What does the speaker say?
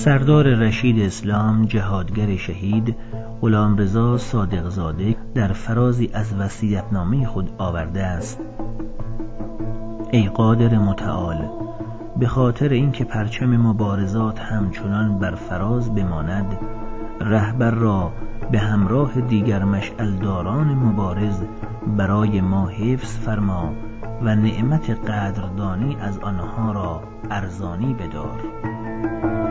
سردار رشید اسلام جهادگر شهید غلامرضا صادقزاده در فرازی از وصیت‌نامه خود آورده است: ای قادر متعال، به خاطر اینکه پرچم مبارزات همچنان بر فراز بماند، رهبر را به همراه دیگر مشعلداران مبارز برای ما حفظ فرما و نعمت قدردانی از آنها را ارزانی بدار.